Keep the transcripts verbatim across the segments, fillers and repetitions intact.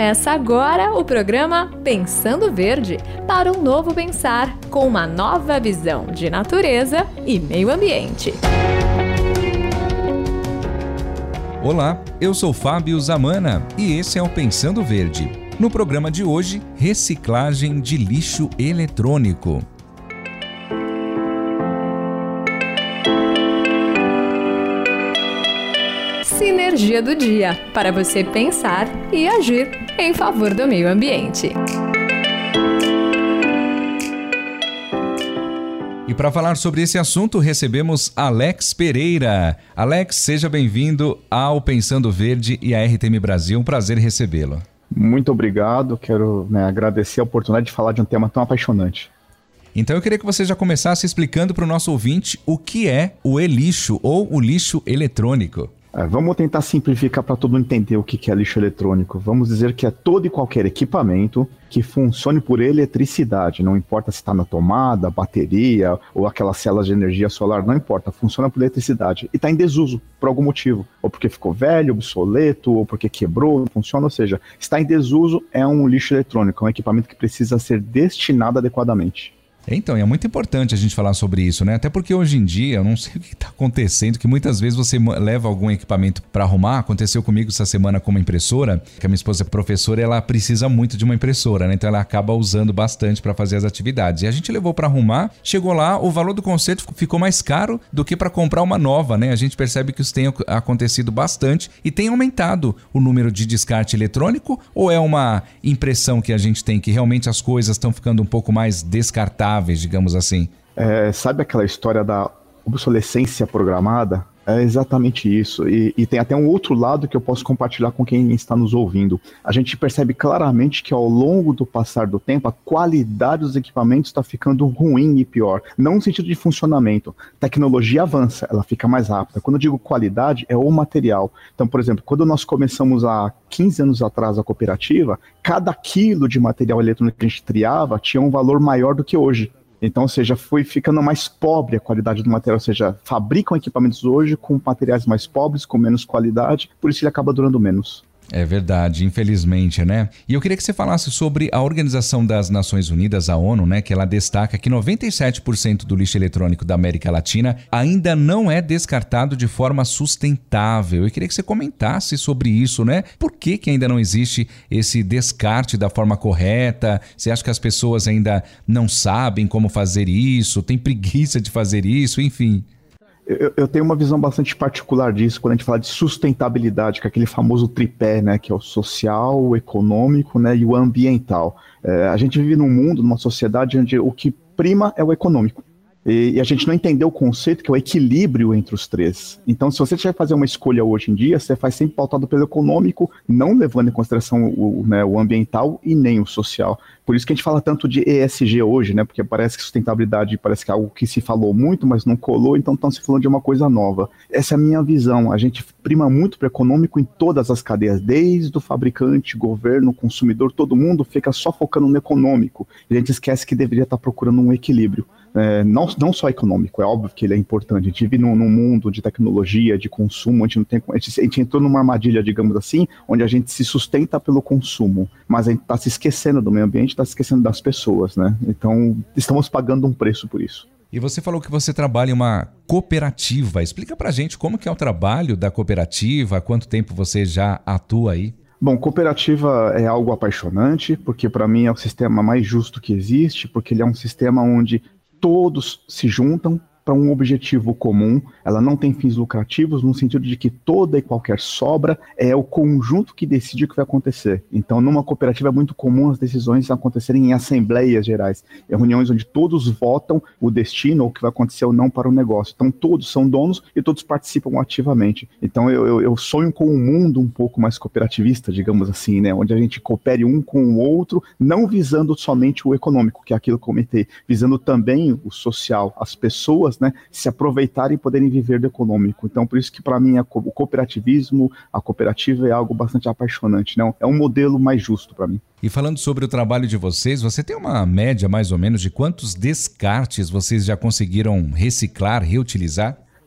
Começa agora o programa Pensando Verde, para um novo pensar, com uma nova visão de natureza e meio ambiente. Olá, eu sou Fábio Zamana e esse é o Pensando Verde. No programa de hoje, reciclagem de lixo eletrônico. Sinergia do dia, para você pensar e agir em favor do meio ambiente. E para falar sobre esse assunto, recebemos Alex Pereira. Alex, seja bem-vindo ao Pensando Verde e à R T M Brasil. Um prazer recebê-lo. Muito obrigado. Quero né, agradecer a oportunidade de falar de um tema tão apaixonante. Então eu queria que você já começasse explicando para o nosso ouvinte o que é o e-lixo ou o lixo eletrônico. É, vamos tentar simplificar para todo mundo entender o que é lixo eletrônico. Vamos dizer que é todo e qualquer equipamento que funcione por eletricidade. Não importa se está na tomada, bateria ou aquelas células de energia solar, não importa, funciona por eletricidade. E está em desuso por algum motivo. Ou porque ficou velho, obsoleto, ou porque quebrou, não funciona. Ou seja, está em desuso é um lixo eletrônico, é um equipamento que precisa ser destinado adequadamente. Então, é muito importante a gente falar sobre isso, né? Até porque hoje em dia, eu não sei o que está acontecendo, que muitas vezes você leva algum equipamento para arrumar. Aconteceu comigo essa semana com uma impressora, que a minha esposa é professora, ela precisa muito de uma impressora, né? Então ela acaba usando bastante para fazer as atividades. E a gente levou para arrumar, chegou lá, o valor do conserto ficou mais caro do que para comprar uma nova, né? A gente percebe que isso tem acontecido bastante e tem aumentado o número de descarte eletrônico, ou é uma impressão que a gente tem que realmente as coisas estão ficando um pouco mais descartáveis, digamos assim? É, sabe aquela história da obsolescência programada? É exatamente isso. E, e tem até um outro lado que eu posso compartilhar com quem está nos ouvindo. A gente percebe claramente que ao longo do passar do tempo, a qualidade dos equipamentos está ficando ruim e pior. Não no sentido de funcionamento. Tecnologia avança, ela fica mais rápida. Quando eu digo qualidade, é o material. Então, por exemplo, quando nós começamos há quinze anos atrás a cooperativa, cada quilo de material eletrônico que a gente triava tinha um valor maior do que hoje. Então, ou seja, foi ficando mais pobre a qualidade do material, ou seja, fabricam equipamentos hoje com materiais mais pobres, com menos qualidade, por isso ele acaba durando menos. É verdade, infelizmente, né? E eu queria que você falasse sobre a Organização das Nações Unidas, a ONU, né? Que ela destaca que noventa e sete por cento do lixo eletrônico da América Latina ainda não é descartado de forma sustentável. Eu queria que você comentasse sobre isso, né? Por que que ainda não existe esse descarte da forma correta? Você acha que as pessoas ainda não sabem como fazer isso? Tem preguiça de fazer isso? Enfim... Eu, eu tenho uma visão bastante particular disso quando a gente fala de sustentabilidade, que é aquele famoso tripé, né, que é o social, o econômico, né, e o ambiental. É, a gente vive num mundo, numa sociedade onde o que prima é o econômico. E, e a gente não entendeu o conceito que é o equilíbrio entre os três. Então, se você tiver que fazer uma escolha hoje em dia, você faz sempre pautado pelo econômico, não levando em consideração o, né, o ambiental e nem o social. Por isso que a gente fala tanto de E S G hoje, né? Porque parece que sustentabilidade parece que é algo que se falou muito, mas não colou, então estão se falando de uma coisa nova. Essa é a minha visão. A gente prima muito para o econômico em todas as cadeias, desde o fabricante, governo, consumidor, todo mundo fica só focando no econômico. E a gente esquece que deveria estar procurando um equilíbrio. É, não, não só econômico, é óbvio que ele é importante. A gente vive num, num mundo de tecnologia, de consumo, a gente, não tem, a, gente, a gente entrou numa armadilha, digamos assim, onde a gente se sustenta pelo consumo, mas a gente está se esquecendo do meio ambiente, está se esquecendo das pessoas, né? Então, estamos pagando um preço por isso. E você falou que você trabalha em uma cooperativa. Explica pra gente como que é o trabalho da cooperativa, há quanto tempo você já atua aí? Bom, cooperativa é algo apaixonante, porque para mim é o sistema mais justo que existe, porque ele é um sistema onde todos se juntam para um objetivo comum. Ela não tem fins lucrativos, no sentido de que toda e qualquer sobra é o conjunto que decide o que vai acontecer. Então, numa cooperativa é muito comum as decisões acontecerem em assembleias gerais, em reuniões onde todos votam o destino ou o que vai acontecer ou não para o negócio. Então, todos são donos e todos participam ativamente. Então, eu, eu, eu sonho com um mundo um pouco mais cooperativista, digamos assim, né? Onde a gente coopere um com o outro, não visando somente o econômico, que é aquilo que eu comentei, visando também o social, as pessoas, né, se aproveitarem e poderem viver do econômico. Então, por isso que para mim a co- o cooperativismo, a cooperativa é algo bastante apaixonante, não? É um modelo mais justo para mim. E falando sobre o trabalho de vocês, você tem uma média mais ou menos de quantos descartes vocês já conseguiram reciclar, reutilizar?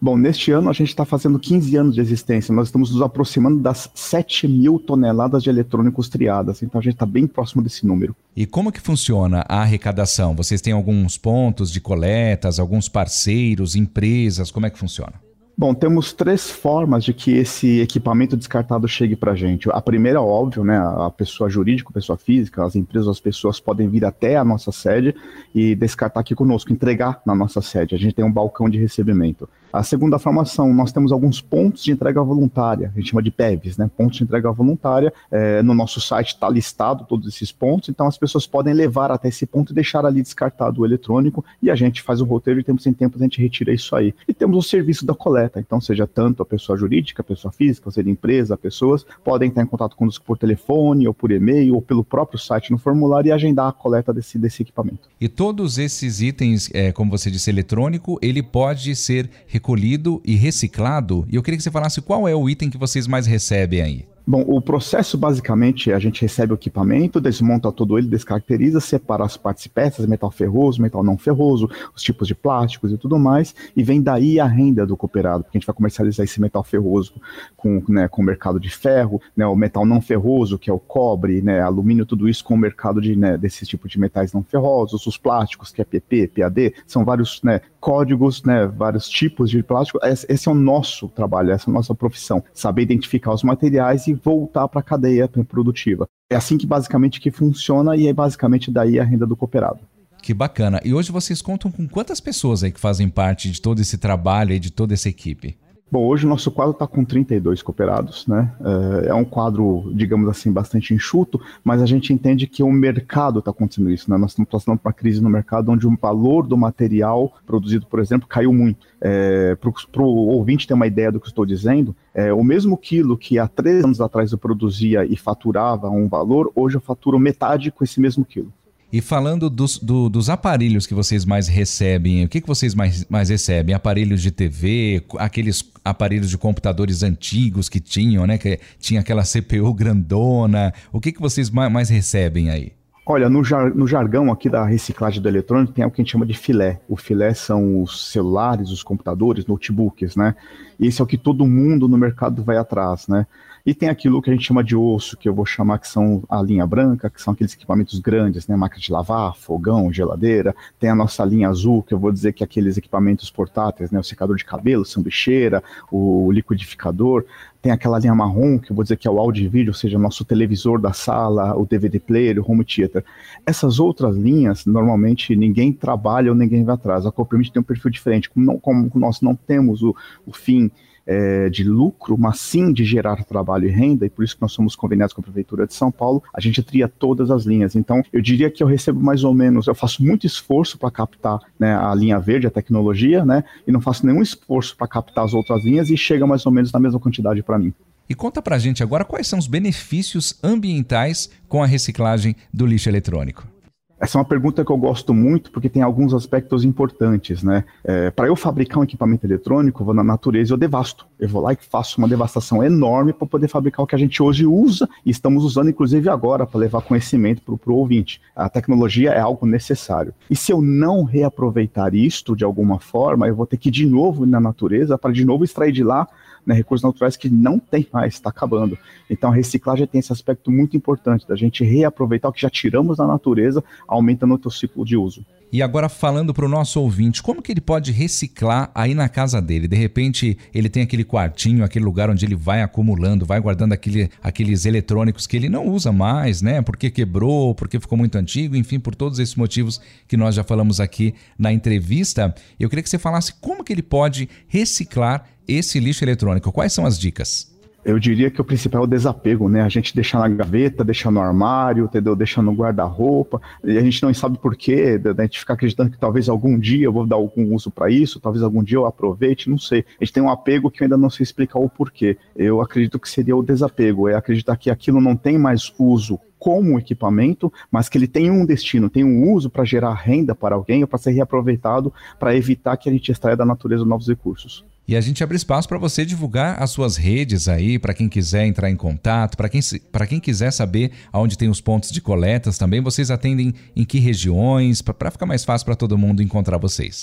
Bom, neste ano a gente está fazendo quinze anos de existência, nós estamos nos aproximando das sete mil toneladas de eletrônicos triadas, então a gente está bem próximo desse número. E como que funciona a arrecadação? Vocês têm alguns pontos de coletas, alguns parceiros, empresas, como é que funciona? Bom, temos três formas de que esse equipamento descartado chegue para a gente. A primeira, óbvio, né, a pessoa jurídica, a pessoa física, as empresas, as pessoas podem vir até a nossa sede e descartar aqui conosco, entregar na nossa sede. A gente tem um balcão de recebimento. A segunda forma são, nós temos alguns pontos de entrega voluntária, a gente chama de P E Vs, né, pontos de entrega voluntária. É, no nosso site está listado todos esses pontos, então as pessoas podem levar até esse ponto e deixar ali descartado o eletrônico e a gente faz o roteiro e tempo sem tempo a gente retira isso aí. E temos o serviço da coleta, então seja tanto a pessoa jurídica, a pessoa física, ou seja empresa, pessoas, podem estar em contato conosco por telefone ou por e-mail ou pelo próprio site no formulário e agendar a coleta desse, desse equipamento. E todos esses itens, é, como você disse, eletrônico, ele pode ser recolhido e reciclado. E eu queria que você falasse qual é o item que vocês mais recebem aí. Bom, o processo basicamente é a gente recebe o equipamento, desmonta todo ele, descaracteriza, separa as partes e peças, metal ferroso, metal não ferroso, os tipos de plásticos e tudo mais, e vem daí a renda do cooperado, porque a gente vai comercializar esse metal ferroso com, né, com o mercado de ferro, né, o metal não ferroso, que é o cobre, né, alumínio, tudo isso com o mercado de, né, desse tipo de metais não ferrosos, os plásticos, que é P P, P A D, são vários, né, códigos, né, vários tipos de plástico. Esse é o nosso trabalho, essa é a nossa profissão, saber identificar os materiais e voltar para a cadeia produtiva. É assim que basicamente que funciona e é basicamente daí a renda do cooperado. Que bacana. E hoje vocês contam com quantas pessoas aí que fazem parte de todo esse trabalho e de toda essa equipe? Bom, hoje o nosso quadro está com trinta e dois cooperados, né? É um quadro, digamos assim, bastante enxuto, mas a gente entende que o mercado está acontecendo isso, né? Nós estamos passando por uma crise no mercado onde o valor do material produzido, por exemplo, caiu muito. É, para o ouvinte ter uma ideia do que eu estou dizendo, é, o mesmo quilo que há três anos atrás eu produzia e faturava um valor, hoje eu faturo metade com esse mesmo quilo. E falando dos, do, dos aparelhos que vocês mais recebem, o que, que vocês mais, mais recebem? Aparelhos de T V, aqueles aparelhos de computadores antigos que tinham, né? Que tinha aquela C P U grandona. O que, que vocês mais, mais recebem aí? Olha, no, jar, no jargão aqui da reciclagem do eletrônico tem algo que a gente chama de filé. O filé são os celulares, os computadores, notebooks, né? E esse é o que todo mundo no mercado vai atrás, né? E tem aquilo que a gente chama de osso, que eu vou chamar que são a linha branca, que são aqueles equipamentos grandes, né? Máquina de lavar, fogão, geladeira. Tem a nossa linha azul, que eu vou dizer que é aqueles equipamentos portáteis, né? O secador de cabelo, sanduicheira, o liquidificador. Tem aquela linha marrom, que eu vou dizer que é o áudio e vídeo, ou seja, nosso televisor da sala, o D V D player, o home theater. Essas outras linhas, normalmente, ninguém trabalha ou ninguém vai atrás. A Coopermit tem um perfil diferente. Como, não, como nós não temos o, o fim é, de lucro, mas sim de gerar trabalho e renda, e por isso que nós somos conveniados com a Prefeitura de São Paulo, a gente tria todas as linhas. Então, eu diria que eu recebo mais ou menos, eu faço muito esforço para captar, né, a linha verde, a tecnologia, né, e não faço nenhum esforço para captar as outras linhas e chega mais ou menos na mesma quantidade para mim. E conta pra gente agora quais são os benefícios ambientais com a reciclagem do lixo eletrônico. Essa é uma pergunta que eu gosto muito porque tem alguns aspectos importantes, né? É, para eu fabricar um equipamento eletrônico, eu vou na natureza e eu devasto. Eu vou lá e faço uma devastação enorme para poder fabricar o que a gente hoje usa e estamos usando inclusive agora para levar conhecimento para o ouvinte. A tecnologia é algo necessário. E se eu não reaproveitar isto de alguma forma, eu vou ter que ir de novo na natureza para de novo extrair de lá, né, recursos naturais que não tem mais, está acabando. Então a reciclagem tem esse aspecto muito importante da gente reaproveitar o que já tiramos da natureza, aumentando o seu ciclo de uso. E agora falando para o nosso ouvinte, como que ele pode reciclar aí na casa dele? De repente ele tem aquele quartinho, aquele lugar onde ele vai acumulando, vai guardando aquele, aqueles eletrônicos que ele não usa mais, né? Porque quebrou, porque ficou muito antigo, enfim, por todos esses motivos que nós já falamos aqui na entrevista. Eu queria que você falasse como que ele pode reciclar esse lixo eletrônico. Quais são as dicas? Eu diria que o principal é o desapego, né? A gente deixa na gaveta, deixa no armário, entendeu? Deixa no guarda-roupa, e a gente não sabe por quê, a gente fica acreditando que talvez algum dia eu vou dar algum uso para isso, talvez algum dia eu aproveite, não sei. A gente tem um apego que eu ainda não sei explicar o porquê. Eu acredito que seria o desapego, é acreditar que aquilo não tem mais uso como equipamento, mas que ele tem um destino, tem um uso para gerar renda para alguém ou para ser reaproveitado para evitar que a gente extraia da natureza novos recursos. E a gente abre espaço para você divulgar as suas redes aí, para quem quiser entrar em contato, para quem, para quem quiser saber aonde tem os pontos de coletas também. Vocês atendem em que regiões, para ficar mais fácil para todo mundo encontrar vocês?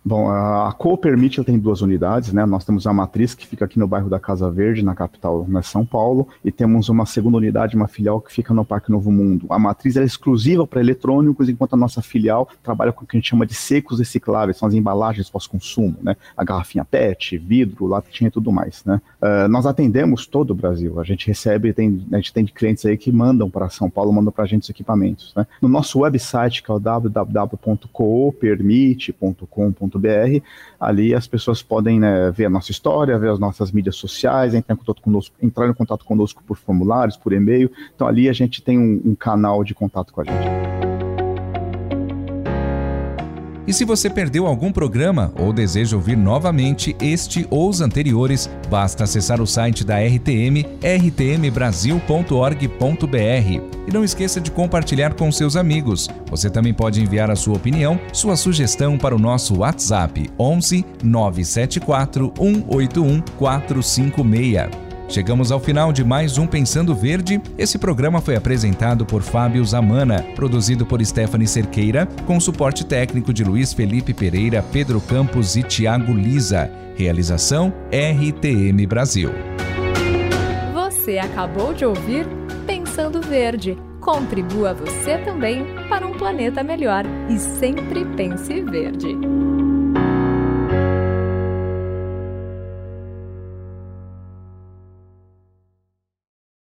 Bom, a Coopermit tem duas unidades, né? Nós temos a matriz que fica aqui no bairro da Casa Verde, na capital, né, São Paulo, e temos uma segunda unidade, uma filial que fica no Parque Novo Mundo. A matriz é exclusiva para eletrônicos, enquanto a nossa filial trabalha com o que a gente chama de secos recicláveis, são as embalagens pós-consumo, né? A garrafinha P E T, vidro, latinha e tudo mais, né? Uh, nós atendemos todo o Brasil, a gente recebe, tem, a gente tem clientes aí que mandam para São Paulo, mandam para a gente os equipamentos, né? No nosso website, que é o w w w ponto coopermit ponto com ponto b r, ali as pessoas podem, né, ver a nossa história, ver as nossas mídias sociais, entrar em contato conosco, entrar em contato conosco por formulários, por e-mail. Então ali a gente tem um, um canal de contato com a gente. E se você perdeu algum programa ou deseja ouvir novamente este ou os anteriores, basta acessar o site da R T M, r t m brasil ponto org ponto b r. E não esqueça de compartilhar com seus amigos. Você também pode enviar a sua opinião, sua sugestão para o nosso WhatsApp onze nove sete quatro um oito um quatro cinco seis. Chegamos ao final de mais um Pensando Verde. Esse programa foi apresentado por Fábio Zamana, produzido por Stephanie Cerqueira, com suporte técnico de Luiz Felipe Pereira, Pedro Campos e Tiago Lisa. Realização R T M Brasil. Você acabou de ouvir Pensando Verde. Contribua você também para um planeta melhor e sempre pense verde.